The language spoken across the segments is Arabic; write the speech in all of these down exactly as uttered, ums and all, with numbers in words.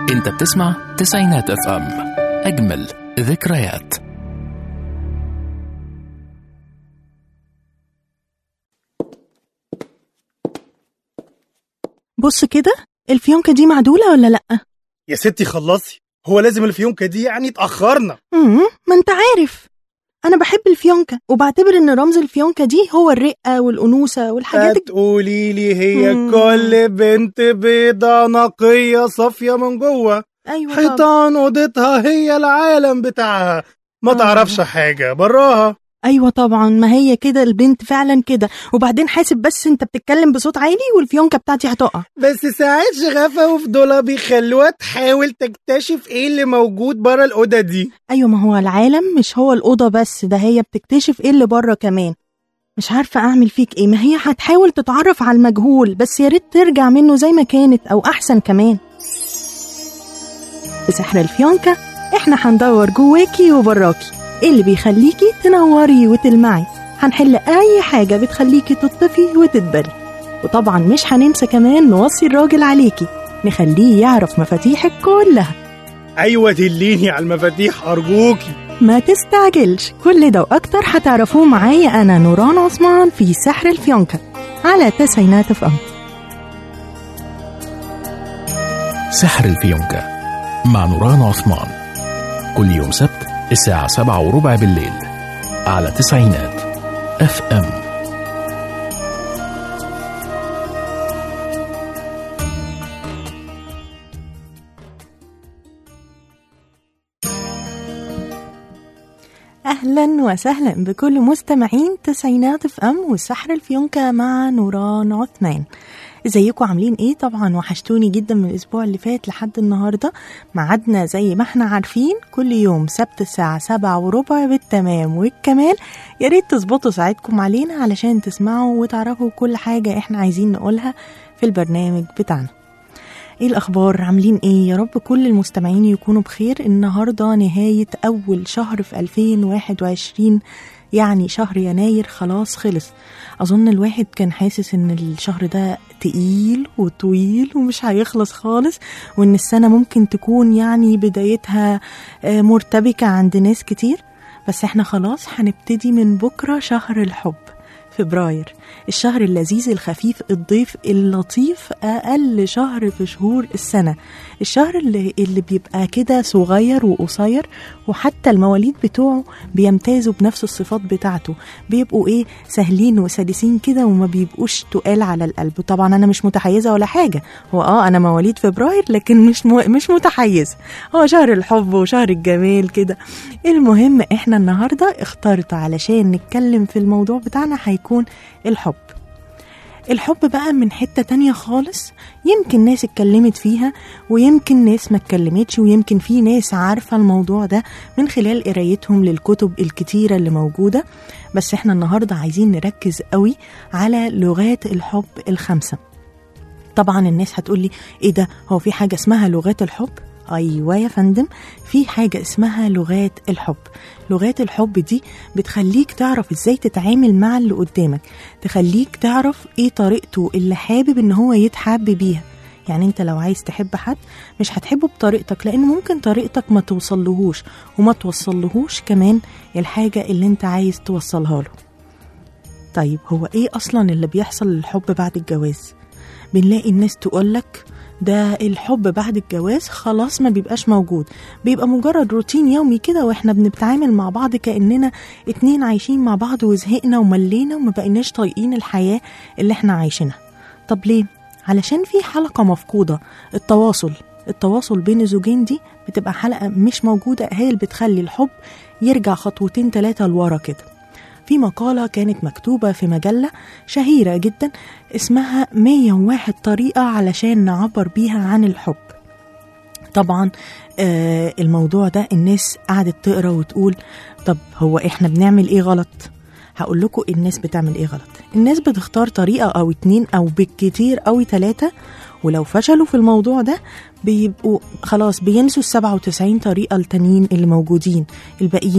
انت بتسمع تسعينات اف ام، اجمل ذكريات. بص كده، الفيونكة دي معدولة ولا لأ؟ يا ستي خلصي، هو لازم الفيونكة دي يعني اتأخرنا؟ امم ما انت عارف انا بحب الفيونكة وبعتبر ان رمز الفيونكة دي هو الرقة والأنوثة والحاجات دي. تقولي لي هي مم. كل بنت بيضة نقية صافية من جوه. ايوه حيطان اوضتها هي العالم بتاعها، ما آه. تعرفش حاجة براها. ايوه طبعا، ما هي كده البنت فعلا كده. وبعدين حاسب بس، انت بتتكلم بصوت عالي والفيونكة بتاعتي هتقع. بس ساعات شغفة وفضولها بيخلوها تحاول تكتشف ايه اللي موجود برا الأوضة دي. ايوه، ما هو العالم مش هو الأوضة بس، ده هي بتكتشف ايه اللي بره كمان. مش عارفة اعمل فيك ايه، ما هي هتحاول تتعرف على المجهول، بس يا ريت ترجع منه زي ما كانت او احسن كمان. في سحر الفيونكة احنا هندور جواكي وبراكي ايه اللي بيخليكي تنوري وتلمعي. هنحل اي حاجة بتخليكي تطفي وتدبري، وطبعا مش هننسى كمان نوصي الراجل عليكي، نخليه يعرف مفاتيحك كلها. ايوه دليني على المفاتيح ارجوكي. ما تستعجلش، كل ده واكتر هتعرفوه معايا انا نوران عثمان في سحر الفيونكة على تسعينات اف ام. سحر الفيونكة مع نوران عثمان، كل يوم سبت الساعة سبعة وربع بالليل على تسعينات اف ام. أهلا وسهلا بكل مستمعين تسعينات اف ام وسحر الفيونكة مع نوران عثمان. ازيكم عاملين ايه؟ طبعا وحشتوني جدا من الاسبوع اللي فات لحد النهاردة. معادنا زي ما احنا عارفين كل يوم سبت الساعة سبعة وربع بالتمام والكمال. يا ريت تظبطوا ساعتكم علينا علشان تسمعوا وتعرفوا كل حاجة احنا عايزين نقولها في البرنامج بتاعنا. ايه الاخبار؟ عاملين ايه؟ يا رب كل المستمعين يكونوا بخير. النهاردة نهاية اول شهر في ألفين وواحد وعشرين، يعني شهر يناير خلاص خلص. اظن الواحد كان حاسس ان الشهر ده تقيل وطويل ومش هيخلص خالص، وان السنة ممكن تكون يعني بدايتها مرتبكة عند ناس كتير. بس احنا خلاص هنبتدي من بكرة شهر الحب، فبراير، الشهر اللذيذ الخفيف الضيف اللطيف، أقل شهر في شهور السنة، الشهر اللي, اللي بيبقى كده صغير وقصير، وحتى المواليد بتوعه بيمتازوا بنفس الصفات بتاعته، بيبقوا ايه سهلين وسلسين كده وما بيبقوش تقال على القلب. طبعا أنا مش متحيزة ولا حاجة، هو اه أنا مواليد فبراير لكن مش مو مش متحيزة، هو شهر الحب وشهر الجمال كده. المهم احنا النهاردة اخترت علشان نتكلم في الموضوع بتاعنا هيكون الحب. الحب بقى من حتة تانية خالص، يمكن ناس اتكلمت فيها ويمكن ناس ما اتكلمتش، ويمكن في ناس عارفة الموضوع ده من خلال قرايتهم للكتب الكتيرة اللي موجودة. بس احنا النهاردة عايزين نركز قوي على لغات الحب الخمسة. طبعا الناس هتقولي ايه ده، هو في حاجة اسمها لغات الحب؟ أيوة يا فندم، في حاجة اسمها لغات الحب. لغات الحب دي بتخليك تعرف ازاي تتعامل مع اللي قدامك، تخليك تعرف ايه طريقته اللي حابب ان هو يتحب بيها. يعني انت لو عايز تحب حد مش هتحبه بطريقتك، لان ممكن طريقتك ما توصلهوش وما توصلهوش كمان الحاجة اللي انت عايز توصلها له. طيب هو ايه اصلا اللي بيحصل للحب بعد الجواز؟ بنلاقي الناس تقولك ده الحب بعد الجواز خلاص ما بيبقاش موجود، بيبقى مجرد روتين يومي كده، واحنا بنتعامل مع بعض كأننا اتنين عايشين مع بعض وزهقنا وملينا وما بقيناش طايقين الحياة اللي احنا عايشينها. طب ليه؟ علشان في حلقة مفقودة، التواصل التواصل بين الزوجين دي بتبقى حلقة مش موجودة، هي اللي بتخلي الحب يرجع خطوتين ثلاثة لورا كده. في مقالة كانت مكتوبة في مجلة شهيرة جدا اسمها مية وواحد طريقة علشان نعبر بيها عن الحب. طبعا آه الموضوع ده الناس قعدت تقرأ وتقول طب هو احنا بنعمل ايه غلط؟ هقول لكم الناس بتعمل ايه غلط. الناس بتختار طريقة او اتنين او بالكتير او تلاتة، ولو فشلوا في الموضوع ده بيبقوا خلاص بينسوا السبعة وتسعين طريقة التانيين اللي موجودين الباقيين.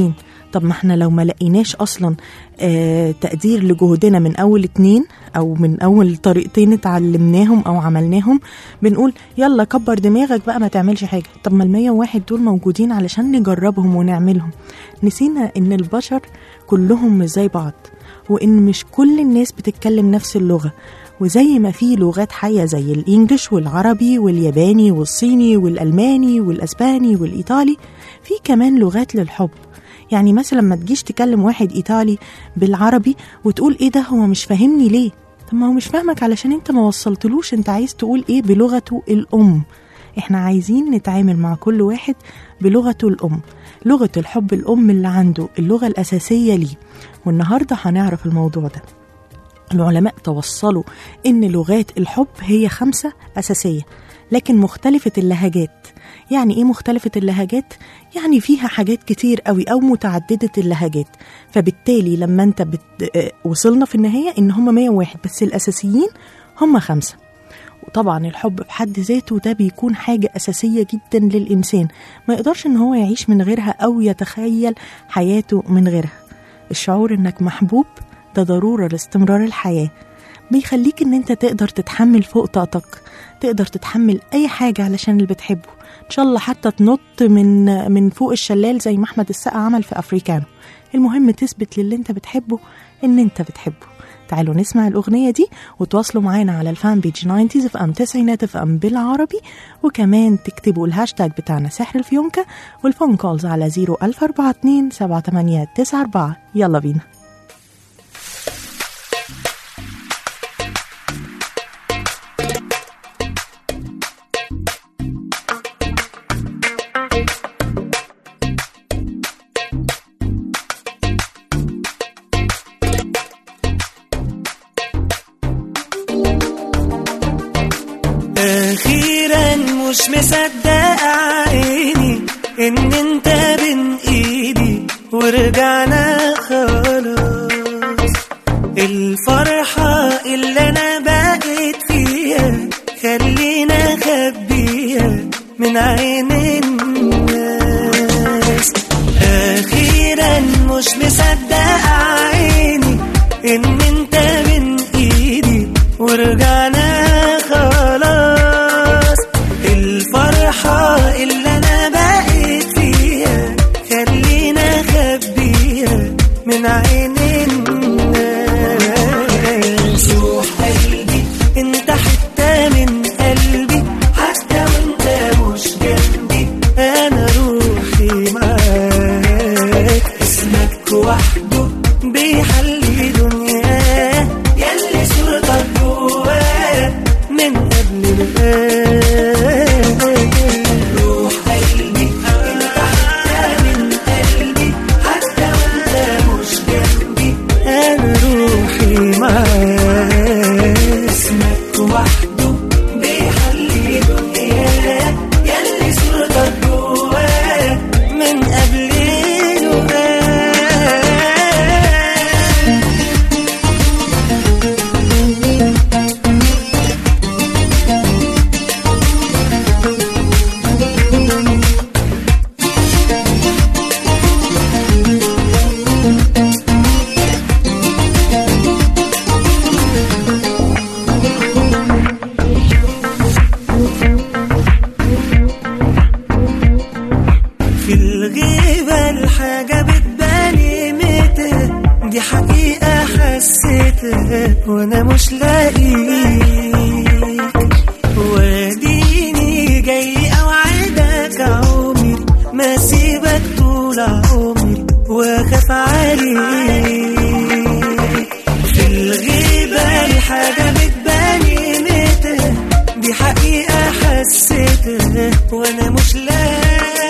طب ما احنا لو ما لقيناش اصلا اه تقدير لجهدنا من اول اتنين او من اول طريقتين اتعلمناهم او عملناهم، بنقول يلا كبر دماغك بقى ما تعملش حاجة. طب ما المية وواحد دول موجودين علشان نجربهم ونعملهم. نسينا ان البشر كلهم مش زي بعض، وان مش كل الناس بتتكلم نفس اللغة، وزي ما في لغات حية زي الإنجليش والعربي والياباني والصيني والألماني والأسباني والإيطالي، في كمان لغات للحب. يعني مثلا ما تجيش تكلم واحد إيطالي بالعربي وتقول إيه ده هو مش فاهمني ليه؟ طب ما هو مش فاهمك علشان انت ما وصلتلوش انت عايز تقول إيه بلغته الأم. احنا عايزين نتعامل مع كل واحد بلغته الأم، لغة الحب الأم اللي عنده، اللغة الأساسية ليه. والنهاردة هنعرف الموضوع ده. العلماء توصلوا إن لغات الحب هي خمسة أساسية لكن مختلفة اللهجات. يعني إيه مختلفة اللهجات؟ يعني فيها حاجات كتير قوي أو متعددة اللهجات. فبالتالي لما أنت بت... وصلنا في النهاية إن هم مية وواحد بس الأساسيين هم خمسة. وطبعا الحب بحد ذاته ده بيكون حاجة أساسية جدا للإنسان، ما يقدرش إن هو يعيش من غيرها أو يتخيل حياته من غيرها. الشعور إنك محبوب ده ضرورة لاستمرار الحياة، بيخليك إن أنت تقدر تتحمل فوق طاقتك، تقدر تتحمل أي حاجة علشان اللي بتحبه. إن شاء الله حتى تنط من من فوق الشلال زي ما أحمد السقا عمل في أفريكانو. المهم تثبت للي أنت بتحبه إن أنت بتحبه. تعالوا نسمع الأغنية دي وتواصلوا معانا على الفان بيج تسعين اف ام تسعينات اف ام بالعربي، وكمان تكتبوا الهاشتاج بتاعنا سحر الفيونكة، والفون كولز على صفر ألف أربعة اتنين سبعة تمانية تسعة أربعة. يلا بينا. أخيرا مش مصدق عيني إن انت بين إيدي ورجعنا خلاص. الفرحة اللي أنا بقيت فيها خلينا خبيها من عين الناس. أخيرا مش مصدق عيني إن انت بين إيدي ورجعنا خلاص. الفرحة اللي أنا بقيت فيها خلينا خبيها من عين الناس. روح قلبي انت حتة من قلبي، حتى وانت مش جنبي أنا روحي معاك. اسمك وحده بيحلي دنيا، يلي صورتك جوايا من قبل الآن. روح قلبي انت حتى من قلبي، حتى وانت مش جنبي أنا روحي معاك. اسمك وحده بيحلي دنيا، يلي صورتك جوايا من قبل في الغيبة الحاجة بتباني متى، دي حقيقة حسيتها وانا مش لاقيك. واديني جاي اوعدك عمري ما سيبك طول عمري واخاف عليك. في الغيبة الحاجة بتباني متى، دي حقيقة حسيتها وانا مش لاقيك.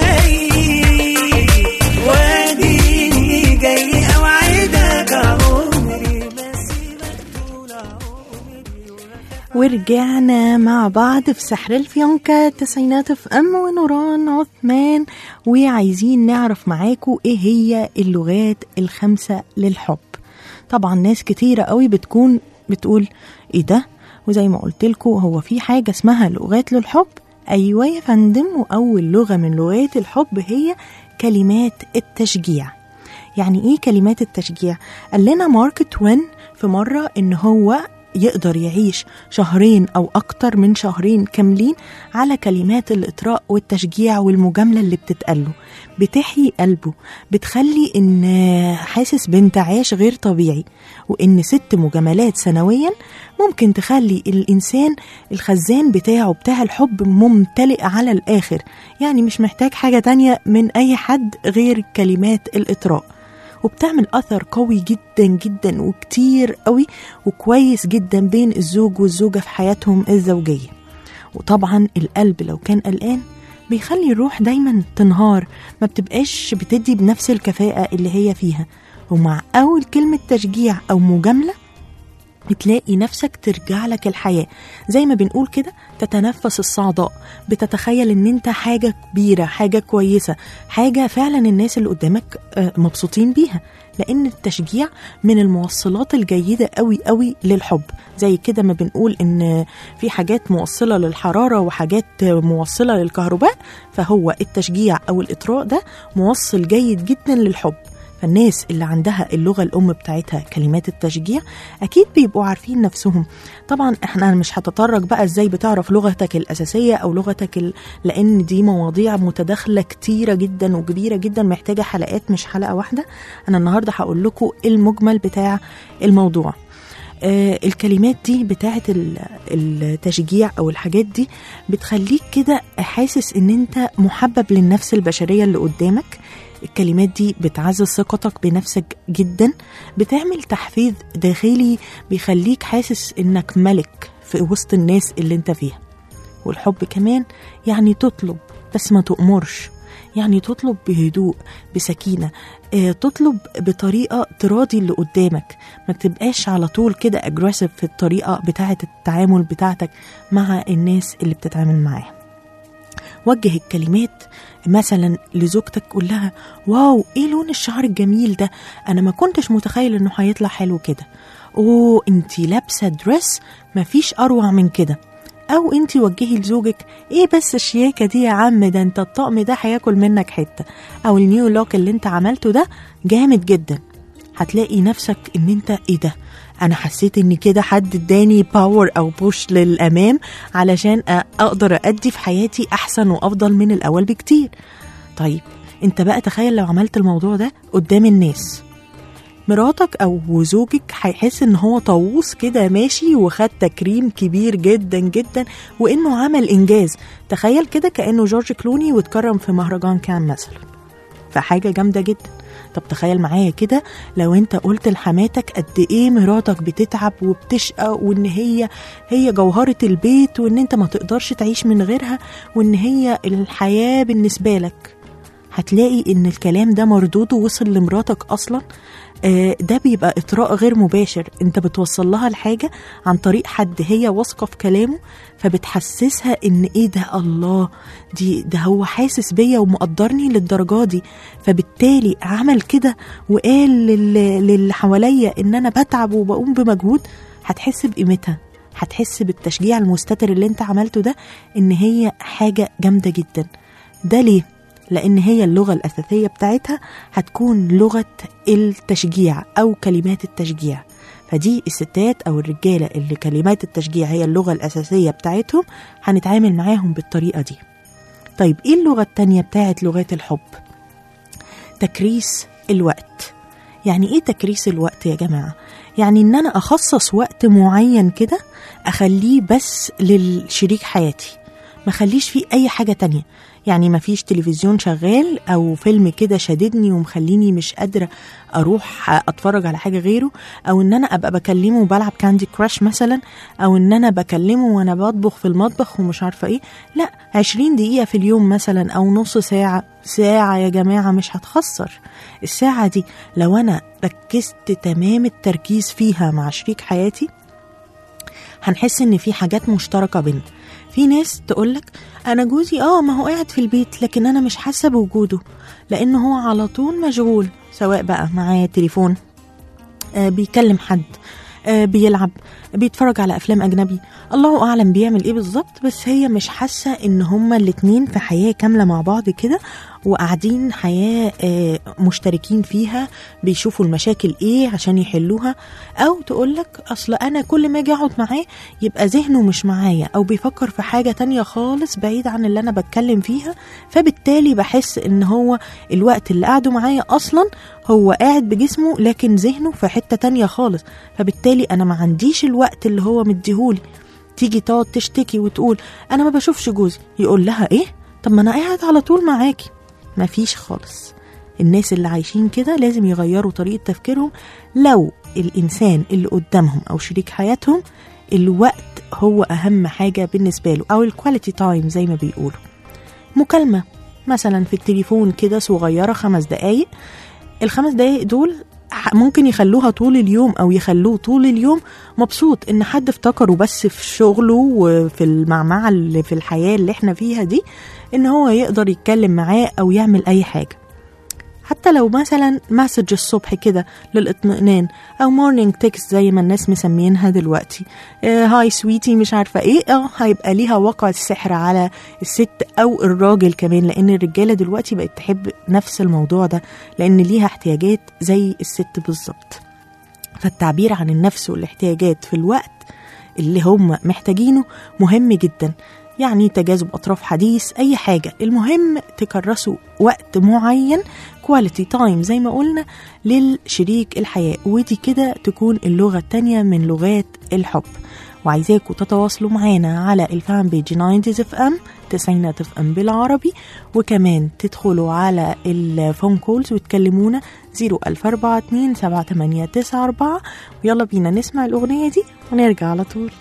واديني جاي اوعدك عمري ما سيبك طول عمري. ورجعنا مع بعض في سحر الفيونكة تسعينات اف ام ونوران عثمان، وعايزين نعرف معاكم ايه هي اللغات الخمسة للحب. طبعا ناس كتيرة قوي بتكون بتقول ايه ده، وزي ما قلت لكم هو في حاجة اسمها لغات للحب. ايوه يا فندم، واول لغة من لغات الحب هي كلمات التشجيع. يعني إيه كلمات التشجيع؟ قال لنا مارك توين في مرة إن هو يقدر يعيش شهرين أو أكتر من شهرين كاملين على كلمات الإطراء والتشجيع والمجاملة اللي بتتقاله، بتحيي قلبه، بتخلي إن حاسس بانتعاش غير طبيعي، وإن ست مجاملات سنويا ممكن تخلي الإنسان الخزان بتاعه بتاع الحب ممتلئ على الآخر، يعني مش محتاج حاجة تانية من أي حد غير كلمات الإطراء، وبتعمل أثر قوي جدا جدا وكتير قوي وكويس جدا بين الزوج والزوجة في حياتهم الزوجية. وطبعا القلب لو كان قلقان بيخلي الروح دايما تنهار، ما بتبقاش بتدي بنفس الكفاءة اللي هي فيها. ومع أول كلمة تشجيع أو مجاملة بتلاقي نفسك ترجع لك الحياة، زي ما بنقول كده تتنفس الصعداء، بتتخيل ان انت حاجة كبيرة، حاجة كويسة، حاجة فعلا الناس اللي قدامك مبسوطين بيها، لان التشجيع من الموصلات الجيدة قوي قوي للحب. زي كده ما بنقول ان في حاجات موصلة للحرارة وحاجات موصلة للكهرباء، فهو التشجيع او الاطراء ده موصل جيد جدا للحب. فالناس اللي عندها اللغة الأم بتاعتها كلمات التشجيع أكيد بيبقوا عارفين نفسهم. طبعا احنا مش هتطرق بقى ازاي بتعرف لغتك الأساسية أو لغتك ال... لأن دي مواضيع متداخلة كتيرة جدا وكبيرة جدا محتاجة حلقات مش حلقة واحدة. أنا النهاردة هقول لكم المجمل بتاع الموضوع. آه الكلمات دي بتاعت التشجيع أو الحاجات دي بتخليك كده حاسس ان انت محبب للنفس البشرية اللي قدامك. الكلمات دي بتعزز ثقتك بنفسك جدا، بتعمل تحفيز داخلي بيخليك حاسس انك ملك في وسط الناس اللي انت فيها. والحب كمان يعني تطلب بس ما تؤمرش، يعني تطلب بهدوء بسكينة، اه تطلب بطريقة تراضي اللي قدامك، ما تبقاش على طول كده اجريسيف في الطريقة بتاعة التعامل بتاعتك مع الناس اللي بتتعامل معاها. وجه الكلمات مثلا لزوجتك، قول لها واو ايه لون الشعر الجميل ده، انا ما كنتش متخيل انه هيطلع حلو كده، اوه انتي لابسه دريس مفيش اروع من كده. او انتي وجهي لزوجك ايه بس الشياكه دي يا عم، ده انت الطقم ده هياكل منك حته، او النيو لوك اللي انت عملته ده جامد جدا. هتلاقي نفسك ان انت ايه ده، انا حسيت ان كده حد اداني باور او بوش للامام علشان اقدر ادي في حياتي احسن وافضل من الاول بكتير. طيب انت بقى تخيل لو عملت الموضوع ده قدام الناس، مراتك او زوجك هيحس ان هو طاووس كده ماشي وخد تكريم كبير جدا جدا وانه عمل انجاز. تخيل كده كانه جورج كلوني واتكرم في مهرجان كان مثلا، فحاجه جامده جدا. طب تخيل معايا كده لو انت قلت لحماتك قد ايه مراتك بتتعب وبتشقى، وان هي هي جوهرة البيت، وان انت ما تقدرش تعيش من غيرها، وان هي الحياة بالنسبة لك. هتلاقي ان الكلام ده مردوده وصل لمراتك اصلا. آه ده بيبقى اطراء غير مباشر، انت بتوصل لها الحاجة عن طريق حد هي واثقة في كلامه، فبتحسسها ان ايه ده، الله دي ده هو حاسس بيا ومقدرني للدرجة دي، فبالتالي عمل كده وقال للي حواليا ان انا بتعب وبقوم بمجهود. هتحس بقيمتها، هتحس بالتشجيع المستتر اللي انت عملته ده ان هي حاجة جامدة جدا. ده ليه؟ لأن هي اللغة الأساسية بتاعتها هتكون لغة التشجيع أو كلمات التشجيع. فدي الستات أو الرجالة اللي كلمات التشجيع هي اللغة الأساسية بتاعتهم هنتعامل معاهم بالطريقة دي. طيب إيه اللغة التانية بتاعت لغات الحب؟ تكريس الوقت. يعني إيه تكريس الوقت يا جماعة؟ يعني إن أنا أخصص وقت معين كده أخليه بس للشريك حياتي، ما خليش فيه أي حاجة تانية. يعني ما فيش تلفزيون شغال او فيلم كده شددني ومخليني مش قادرة اروح اتفرج على حاجة غيره، او ان انا ابقى بكلمه وبلعب كاندي كراش مثلا، او ان انا بكلمه وانا بطبخ في المطبخ ومش عارفة ايه. لا، عشرين دقيقة في اليوم مثلا او نص ساعة. ساعة يا جماعة مش هتخسر. الساعة دي لو انا ركزت تمام التركيز فيها مع شريك حياتي هنحس ان في حاجات مشتركة بينا. في ناس تقولك انا جوزي اه ما هو قاعد في البيت لكن انا مش حاسه بوجوده، لان هو على طول مشغول، سواء بقى معاه تليفون، آه بيكلم حد، آه بيلعب، بيتفرج على افلام اجنبي، الله اعلم بيعمل ايه بالظبط، بس هي مش حاسه ان هما الاتنين في حياه كامله مع بعض كده وقاعدين حياة مشتركين فيها، بيشوفوا المشاكل ايه عشان يحلوها. او تقولك اصل انا كل ما اجي اقعد معاه يبقى ذهنه مش معايا، او بيفكر في حاجة تانية خالص بعيد عن اللي انا بتكلم فيها، فبالتالي بحس ان هو الوقت اللي قاعده معايا اصلا هو قاعد بجسمه لكن ذهنه في حتة تانية خالص، فبالتالي انا ما عنديش الوقت اللي هو مديهولي. تيجي تقعد تشتكي وتقول انا ما بشوفش جوزي، يقول لها ايه؟ طب ما انا قاعد على طول معاكي. ما فيش خالص. الناس اللي عايشين كده لازم يغيروا طريقة تفكيرهم. لو الإنسان اللي قدامهم أو شريك حياتهم الوقت هو أهم حاجة بالنسبة له، أو الكواليتي تايم زي ما بيقولوا. مكالمة مثلا في التليفون كده صغيرة خمس دقايق، الخمس دقايق دول ممكن يخلوها طول اليوم أو يخلوه طول اليوم مبسوط إن حد افتكره بس في شغله وفي المعمعة اللي في الحياة اللي احنا فيها دي، إن هو يقدر يتكلم معاه أو يعمل أي حاجة. حتى لو مثلا مسج الصبح كده للاطمئنان، او مورنينج تكست زي ما الناس مسمينها دلوقتي، آه هاي سويتي مش عارفه ايه، اه هيبقى ليها وقع السحر على الست او الراجل كمان، لان الرجاله دلوقتي بقت تحب نفس الموضوع ده لان ليها احتياجات زي الست بالظبط. فالتعبير عن النفس والاحتياجات في الوقت اللي هم محتاجينه مهم جدا. يعني تجاذب أطراف حديث، أي حاجة، المهم تكرسوا وقت معين كواليتي تايم زي ما قلنا للشريك الحياة، ودي كده تكون اللغة التانية من لغات الحب. وعايزاكم تتواصلوا معانا على الفان بيج تسعين اف ام تسعينات اف ام بالعربي، وكمان تدخلوا على الفون كولز وتكلمونا صفر ألف أربعة اتنين سبعة تمانية تسعة أربعة. ويلا بينا نسمع الأغنية دي ونرجع على طول.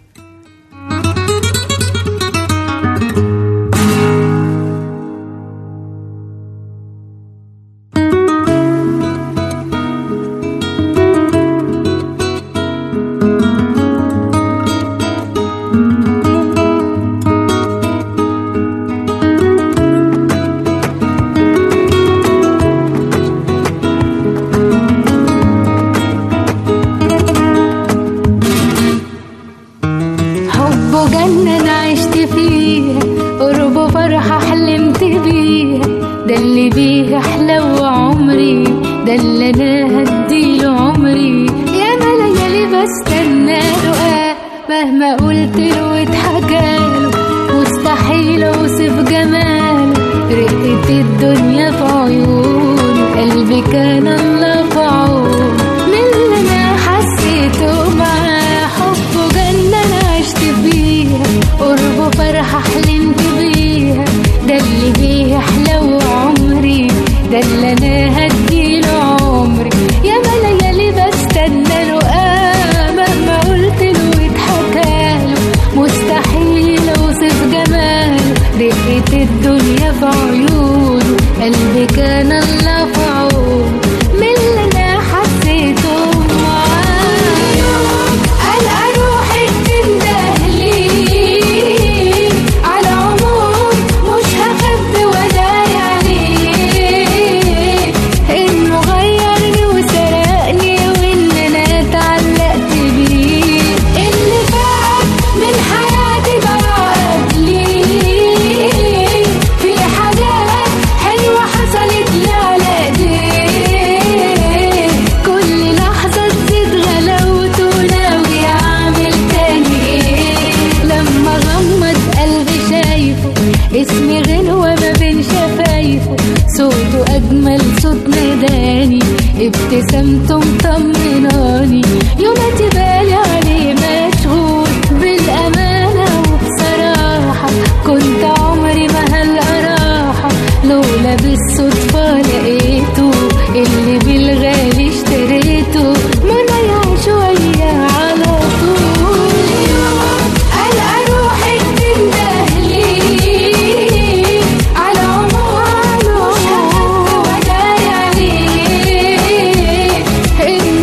ابتسامته مطمناني، يوماتي بالي عليه مشغول بالأمانة، وبصراحة كنت عمري ما هالقراحة لولا بالصدفة لقيته اللي بالغالي اشتريته، ما ضيع شوية على طول. ألقى روحي بتندهلي على عمره مش هخف ولا يعني إنه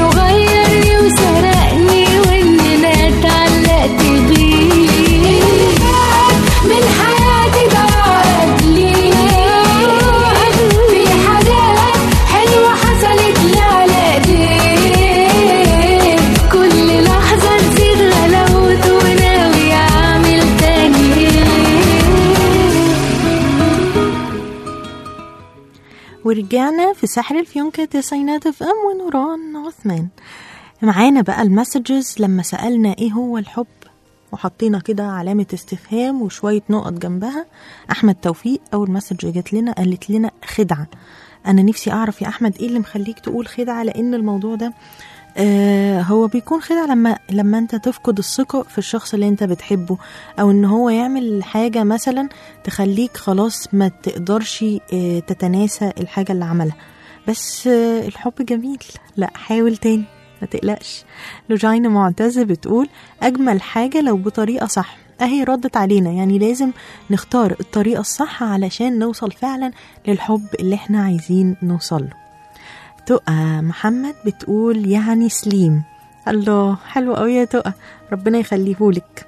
ورجعنا في سحر الفيونكة تسعينات اف ام ونوران عثمان. معانا بقى المسجز لما سألنا ايه هو الحب وحطينا كده علامة استفهام وشوية نقط جنبها. أحمد توفيق أول مسج جات لنا قالت لنا خدعة. أنا نفسي أعرف يا أحمد إيه اللي مخليك تقول خدعة، لأن الموضوع ده آه هو بيكون خدعة لما لما أنت تفقد الثقة في الشخص اللي أنت بتحبه، أو إن هو يعمل حاجة مثلا تخليك خلاص ما تقدرش آه تتناسى الحاجة اللي عملها. بس آه الحب جميل، لا حاول تاني ما تقلقش. لوجينا معتز بتقول أجمل حاجة لو بطريقة صح. أهي ردت علينا، يعني لازم نختار الطريقة الصح علشان نوصل فعلا للحب اللي احنا عايزين نوصل له. تقى محمد بتقول يعني سليم. الله حلو قوي يا تقى، ربنا يخليهولك.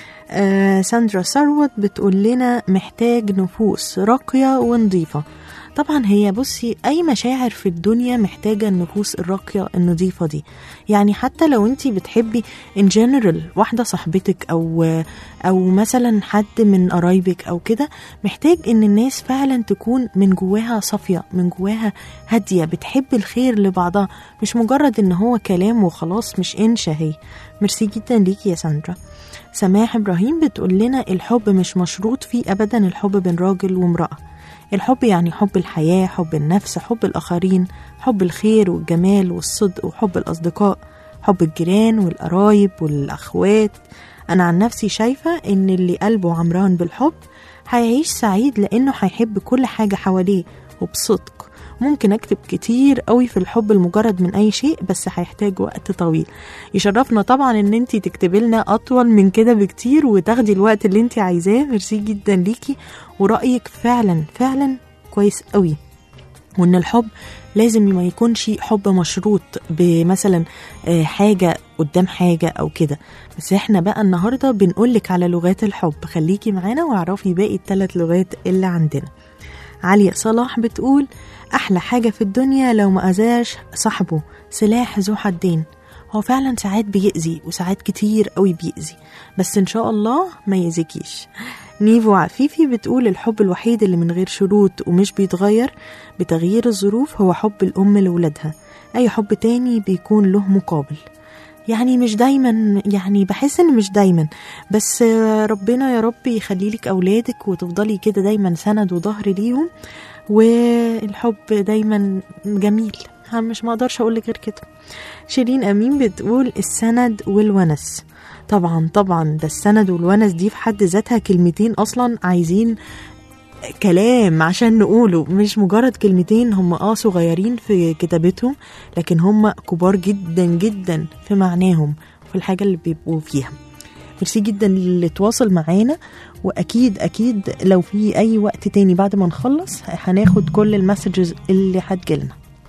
آه ساندرا ثروت بتقول لنا محتاج نفوس راقية ونظيفة. طبعا هي بصي أي مشاعر في الدنيا محتاجة النفوس الراقية النظيفة دي. يعني حتى لو انتي بتحبي in general واحدة صاحبتك أو, أو مثلا حد من قرايبك أو كده، محتاج ان الناس فعلا تكون من جواها صافية، من جواها هادية، بتحب الخير لبعضها، مش مجرد ان هو كلام وخلاص، مش إنشا. هي ميرسي جدا ليكي يا ساندرا. سماح إبراهيم بتقول لنا الحب مش مشروط فيه أبدا الحب بين راجل وامرأة. الحب يعني حب الحياة، حب النفس، حب الآخرين، حب الخير والجمال والصدق، وحب الأصدقاء، حب الجيران والقرايب والأخوات. أنا عن نفسي شايفة إن اللي قلبه عمران بالحب هيعيش سعيد، لأنه هيحب كل حاجة حواليه وبصدق. ممكن أكتب كتير قوي في الحب المجرد من أي شيء، بس هيحتاج وقت طويل. يشرفنا طبعا إن انتي تكتبي لنا أطول من كده بكتير وتاخدي الوقت اللي انتي عايزاه. ميرسي جدا ليكي، ورأيك فعلا فعلا كويس قوي. وإن الحب لازم ما يكونش حب مشروط بمثلا حاجة قدام حاجة أو كده. بس احنا بقى النهاردة بنقولك على لغات الحب، خليكي معانا واعرفي باقي الثلاث لغات اللي عندنا. عليا صلاح بتقول أحلى حاجة في الدنيا لو ما أذاش صاحبه، سلاح ذو حدين. هو فعلا ساعات بيأذي وساعات كتير قوي بيأذي، بس إن شاء الله ما يأذيكيش. نيفو عفيفي بتقول الحب الوحيد اللي من غير شروط ومش بيتغير بتغيير الظروف هو حب الأم لولادها. أي حب تاني بيكون له مقابل. يعني مش دايما، يعني بحس ان مش دايما، بس ربنا يا رب يخلي لك أولادك وتفضلي كده دايما سند وظهر ليهم، والحب دايما جميل، مش ما اقدرش اقول لك غير كده. شيرين امين بتقول السند والونس. طبعا طبعا ده السند والونس دي في حد ذاتها كلمتين اصلا عايزين كلام عشان نقوله، مش مجرد كلمتين هم اه صغيرين في كتابتهم، لكن هم كبار جدا جدا في معناهم وفي الحاجة اللي بيبقوا فيها. ميرسي جدا اللي تواصل معانا، واكيد اكيد لو في اي وقت تاني بعد ما نخلص هناخد كل المسجز اللي هتجيلنا.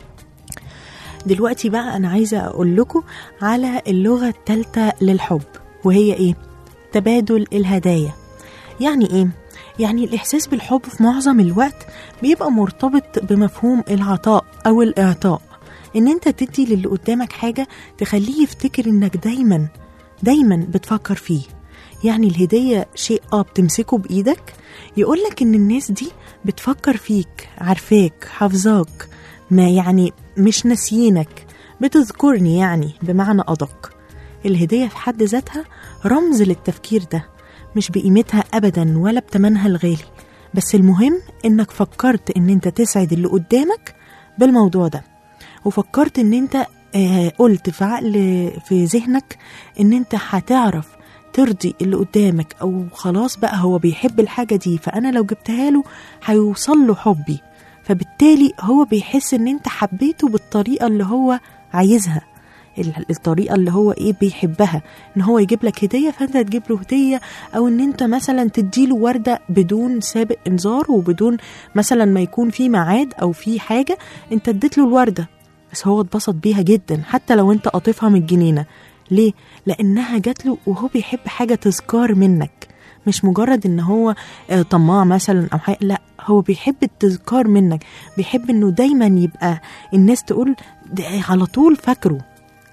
دلوقتي بقى انا عايزة اقول لكم على اللغة الثالثة للحب، وهي ايه؟ تبادل الهدايا. يعني ايه؟ يعني الإحساس بالحب في معظم الوقت بيبقى مرتبط بمفهوم العطاء أو الإعطاء، إن أنت تدي للي قدامك حاجة تخليه يفتكر إنك دايما دايما بتفكر فيه. يعني الهدية شيء آه بتمسكه بإيدك يقولك إن الناس دي بتفكر فيك، عارفاك، حافظاك، ما يعني مش ناسيينك، بتذكرني يعني بمعنى أدق. الهدية في حد ذاتها رمز للتفكير ده، مش بقيمتها أبدا ولا بتمنها الغالي، بس المهم إنك فكرت إن أنت تسعد اللي قدامك بالموضوع ده، وفكرت إن أنت آه قلت في عقل في ذهنك إن أنت هتعرف ترضي اللي قدامك، أو خلاص بقى هو بيحب الحاجة دي فأنا لو جبتها له هيوصل له حبي، فبالتالي هو بيحس إن أنت حبيته بالطريقة اللي هو عايزها، الطريقة اللي هو ايه بيحبها، ان هو يجيب لك هدية فانت تجيب له هدية، او ان انت مثلا تديله وردة بدون سابق انذار وبدون مثلا ما يكون في ميعاد او في حاجة، انت اديت له الوردة بس هو اتبسط بيها جدا حتى لو انت قاطفها من الجنينة. ليه؟ لانها جات له وهو بيحب حاجة تذكار منك، مش مجرد ان هو طماع مثلا او حاجة، لا هو بيحب التذكار منك، بيحب انه دايما يبقى الناس تقول على طول فاكره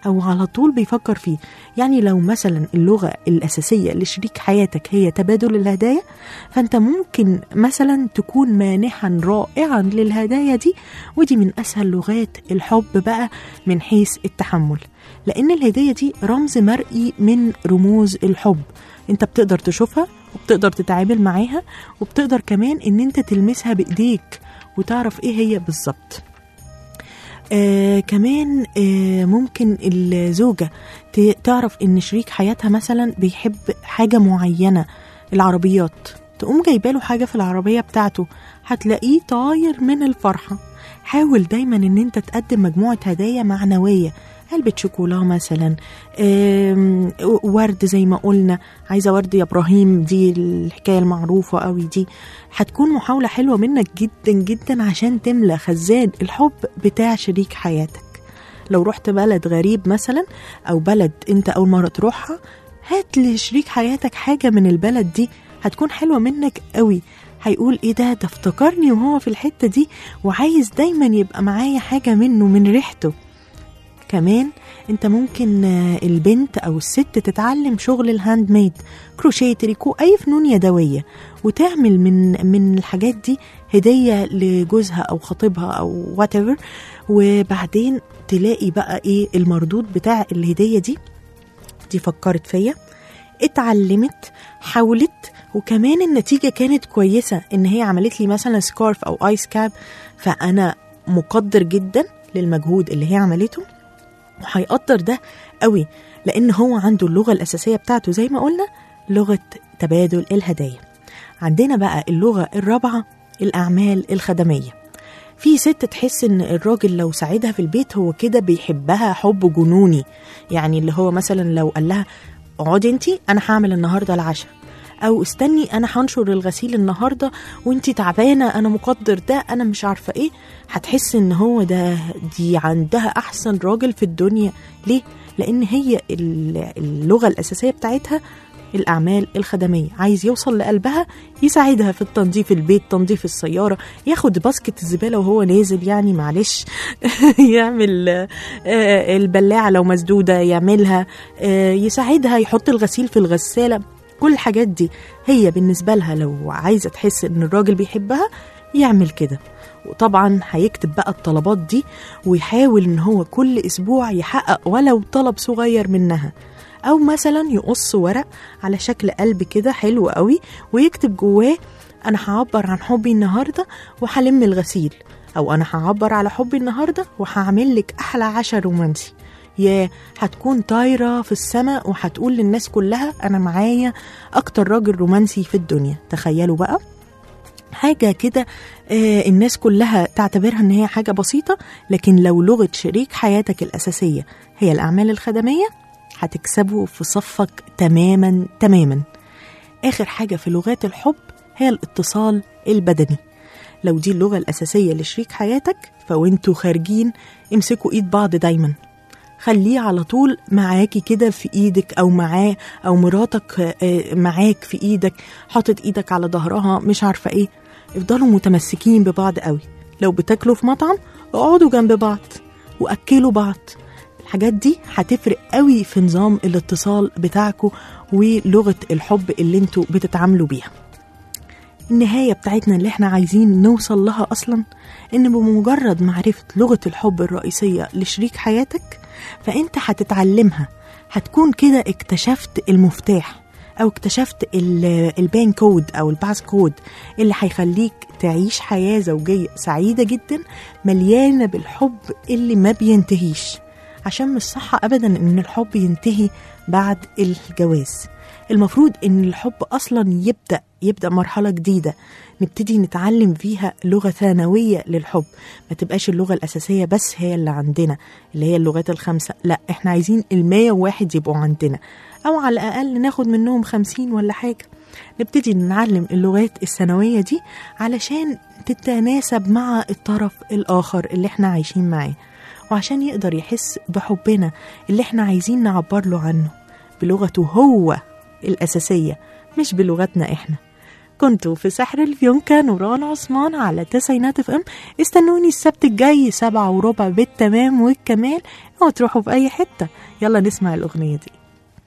أو على طول بيفكر فيه. يعني لو مثلا اللغة الأساسية لشريك حياتك هي تبادل الهدايا، فأنت ممكن مثلا تكون مانحا رائعا للهدايا دي، ودي من أسهل لغات الحب بقى من حيث التحمل، لأن الهدية دي رمز مرئي من رموز الحب. انت بتقدر تشوفها وبتقدر تتعامل معاها، وبتقدر كمان ان انت تلمسها بإيديك وتعرف ايه هي بالظبط. آه كمان آه ممكن الزوجة تعرف ان شريك حياتها مثلا بيحب حاجة معينة، العربيات، تقوم جايباله حاجة في العربية بتاعته، هتلاقيه طاير من الفرحة. حاول دايما ان انت تقدم مجموعة هدايا معنوية، علبة شوكولا مثلا، ورد زي ما قلنا، عايزة ورد يا إبراهيم، دي الحكاية المعروفة قوي دي. هتكون محاولة حلوة منك جدا جدا عشان تملى خزان الحب بتاع شريك حياتك. لو رحت بلد غريب مثلا أو بلد انت أول مرة تروحها، هات لشريك حياتك حاجة من البلد دي، هتكون حلوة منك قوي. هيقول ايه ده ده افتكرني وهو في الحتة دي، وعايز دايما يبقى معايا حاجة منه من ريحته. كمان انت ممكن البنت او الست تتعلم شغل الهاند ميد، كروشيه، تريكو، اي فنون يدوية، وتعمل من من الحاجات دي هدية لجوزها او خطيبها او whatever، وبعدين تلاقي بقى ايه المردود بتاع الهدية دي. دي فكرت فيا، اتعلمت، حاولت، وكمان النتيجة كانت كويسة، ان هي عملت لي مثلا سكارف او ايس كاب، فانا مقدر جدا للمجهود اللي هي عملته، وهيقدر ده قوي، لأن هو عنده اللغة الأساسية بتاعته زي ما قلنا لغة تبادل الهدايا. عندنا بقى اللغة الرابعة، الأعمال الخدمية. في ست تحس إن الراجل لو ساعدها في البيت هو كده بيحبها حب جنوني، يعني اللي هو مثلا لو قال لها اقعدي انتي أنا هعمل النهاردة العشاء، أو استني أنا هنشر الغسيل النهاردة وانتي تعبانة، أنا مقدر ده، أنا مش عارفة إيه، هتحس إن هو ده دي عندها أحسن راجل في الدنيا. ليه؟ لأن هي اللغة الأساسية بتاعتها الأعمال الخدمية، عايز يوصل لقلبها، يساعدها في التنظيف البيت، تنظيف السيارة، ياخد باسكت الزبالة وهو نازل، يعني معلش يعمل البلاعة لو مسدودة يعملها، يساعدها يحط الغسيل في الغسالة. كل الحاجات دي هي بالنسبة لها لو عايزة تحس ان الراجل بيحبها يعمل كده. وطبعا هيكتب بقى الطلبات دي، ويحاول ان هو كل اسبوع يحقق ولو طلب صغير منها، او مثلا يقص ورق على شكل قلب كده حلو قوي، ويكتب جواه انا هعبر عن حبي النهاردة وحلم الغسيل، او انا هعبر على حبي النهاردة وهعمل لك احلى عشاء رومانسي. يا هتكون طايرة في السماء وهتقول للناس كلها أنا معايا أكتر راجل رومانسي في الدنيا. تخيلوا بقى حاجة كده آه الناس كلها تعتبرها إن هي حاجة بسيطة، لكن لو لغة شريك حياتك الأساسية هي الأعمال الخدمية هتكسبه في صفك تماما تماما. آخر حاجة في لغات الحب هي الاتصال البدني. لو دي اللغة الأساسية لشريك حياتك، فوانتوا خارجين امسكوا إيد بعض دايما، خليه على طول معاكي كده في ايدك، او معاه او مراتك معاك في ايدك، حاطط ايدك على ظهرها، مش عارفه ايه، افضلوا متمسكين ببعض قوي. لو بتاكلوا في مطعم اقعدوا جنب بعض واكلوا بعض. الحاجات دي هتفرق قوي في نظام الاتصال بتاعكم ولغه الحب اللي انتوا بتتعاملوا بيها. النهاية بتاعتنا اللي احنا عايزين نوصل لها أصلا إن بمجرد معرفة لغة الحب الرئيسية لشريك حياتك، فأنت هتتعلمها، هتكون كده اكتشفت المفتاح، أو اكتشفت البان كود أو الباس كود اللي هيخليك تعيش حياة زوجية سعيدة جدا مليانة بالحب اللي ما بينتهيش. عشان مش صح أبدا إن الحب ينتهي بعد الجواز. المفروض إن الحب أصلا يبدأ يبدأ مرحلة جديدة، نبتدي نتعلم فيها لغة ثانوية للحب، ما تبقاش اللغة الأساسية بس هي اللي عندنا اللي هي اللغات الخمسة، لا احنا عايزين المية واحد يبقوا عندنا، أو على الأقل ناخد منهم خمسين ولا حاجة. نبتدي نعلم اللغات الثانوية دي علشان تتناسب مع الطرف الآخر اللي احنا عايشين معاه، وعشان يقدر يحس بحبنا اللي احنا عايزين نعبر له عنه بلغته هو الأساسية، مش بلغتنا احنا. كنتوا في سحر الفيونكة نوران عثمان على تسعينات اف ام. استنوني السبت الجاي سبعة وربع بالتمام والكمال، او تروحوا في اي حتة. يلا نسمع الاغنية دي.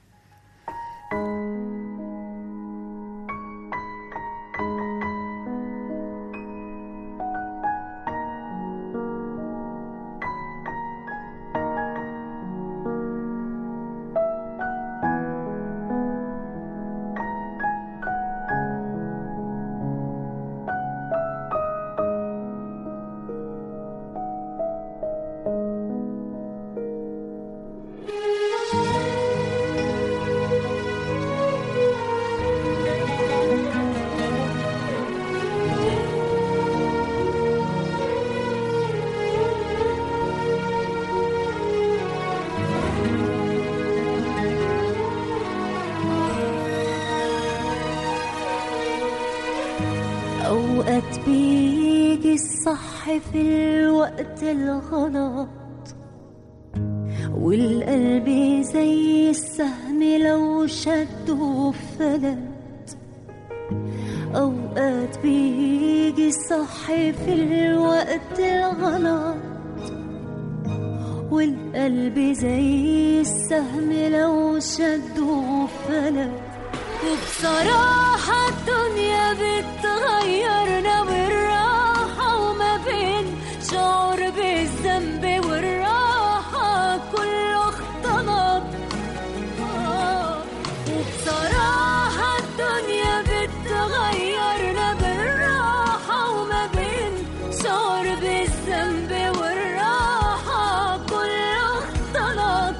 أوقات بيجي الصح في الوقت الغلط، والقلب زي السهم لو شده فلت. أوقات بيجي الصح في الوقت الغلط، والقلب زي السهم لو شده فلت. وبصراحة الدنيا بتغيرنا بالراحة، وما بين شعور بالذنب والراحة كله اختلط. آه. وبصراحة الدنيا بتغيرنا بالراحة، وما بين شعور بالذنب والراحة كله اختلط.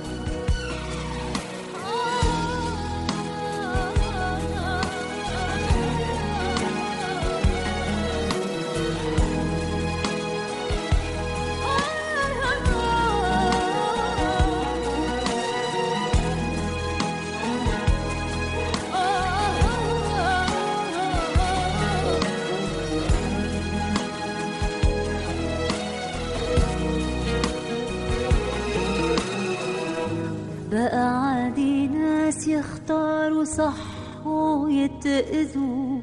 بقى عادي ناس يختاروا صح ويتأذوا،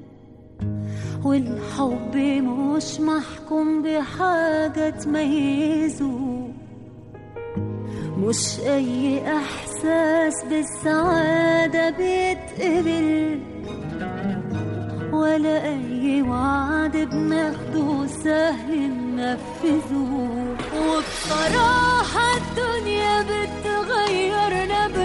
والحب مش محكوم بحاجة تميزه. مش أي إحساس بالسعادة بيتقبل، ولا أي وعد بناخده سهل ننفذه. وبصراحة الدنيا بتغيرنا